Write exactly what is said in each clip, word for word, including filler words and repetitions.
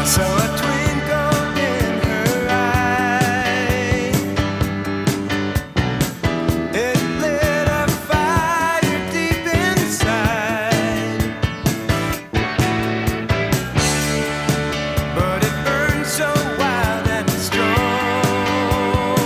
saw a twinkle in her eye. It lit a fire deep inside, but it burned so wild and strong.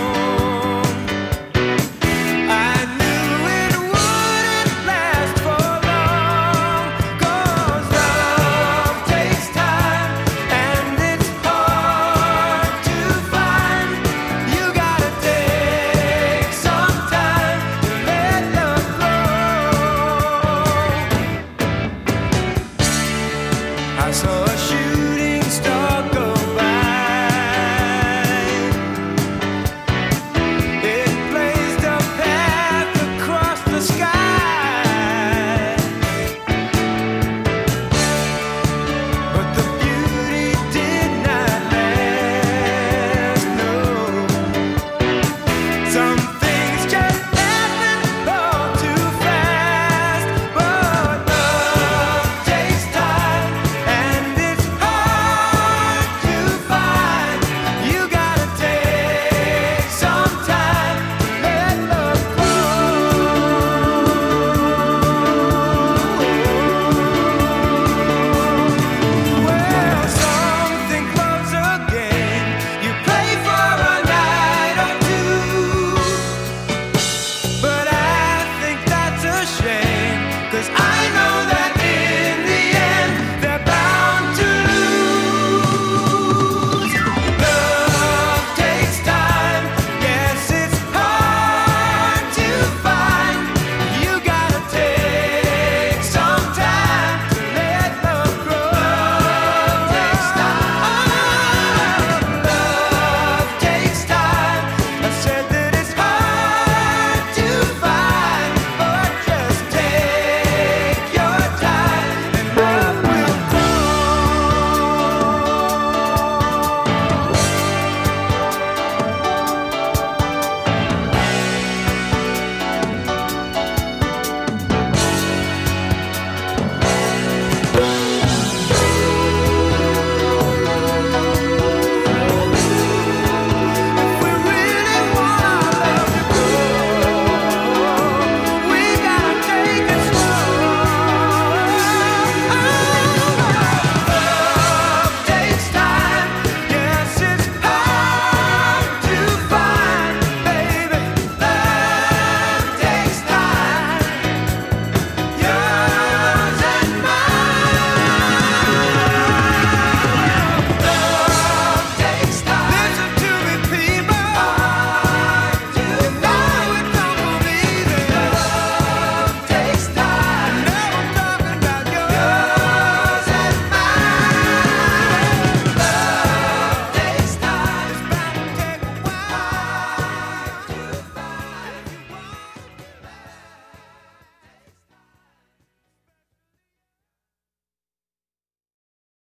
I knew it wouldn't last for long, 'cause love takes time and it's hard to find. You gotta take some time to let love flow. I saw a